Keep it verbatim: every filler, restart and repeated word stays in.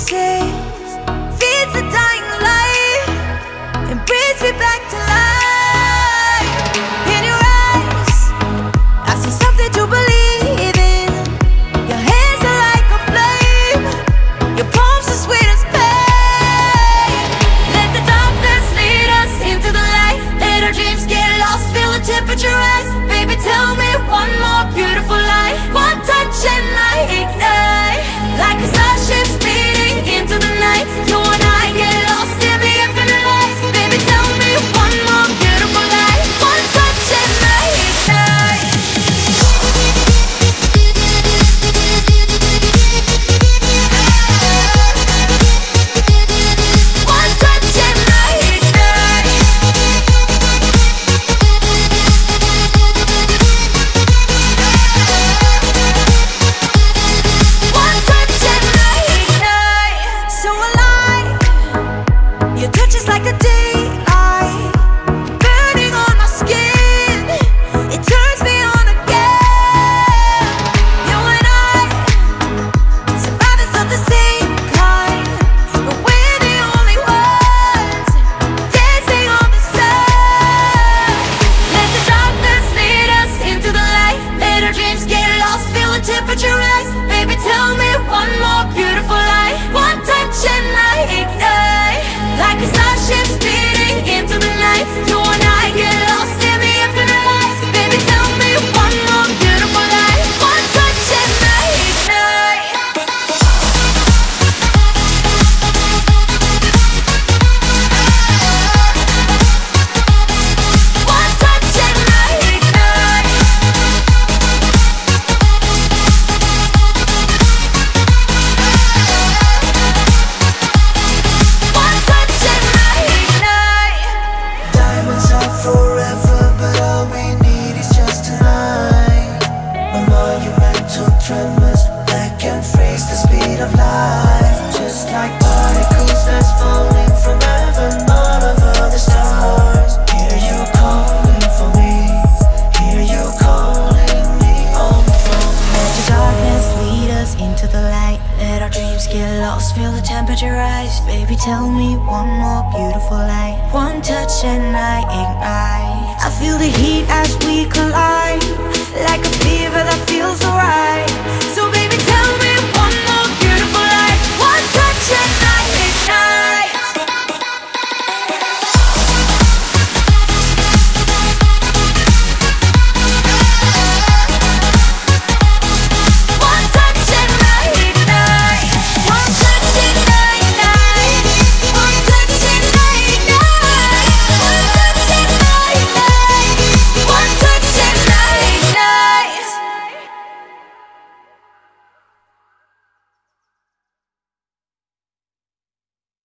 kisses feeds the dying light and brings me back to life. In your eyes, I see something to believe in. Your hands are like a flame, your palms are sweet as pain. Let the darkness lead us into the light. Let our dreams get lost, feel the temperature rise. Baby, tell me one more beautiful lie. One touch and I ignite, like a starship speeding into the night. You and I get lost in the infinite lights. Baby, tell me one more beautiful lie. One touch and I ignite. One touch and I ignite. One touch and I ignite. So alive, your touch is like a daylight, burning on my skin. It turns me on again. You and I, survivors of the same kind, but we're the only ones dancing on the sun. Let the darkness lead us into the light. Let our dreams get lost, feel the temperature rise. Baby, tell me one more beautiful lie. One touch and I ignite, like a starship speeding into the night. You and I get lost in the infinite lights. Baby, tell me one more beautiful lie. One touch and I ignite. One touch and I ignite. One touch and I ignite. Diamonds are forever, but all we need is just tonight. A monumental tremors that can freeze the speed of light. Just like particles that's falling from heaven, all over the stars. Hear you calling for me, hear you calling me home from home. Let the darkness lead us into the light. Let our dreams get lost, feel the temperature rise. Baby, tell me one more beautiful lie. One touch and I ignite. I feel the heat as we collide, like a fever that feels so right. So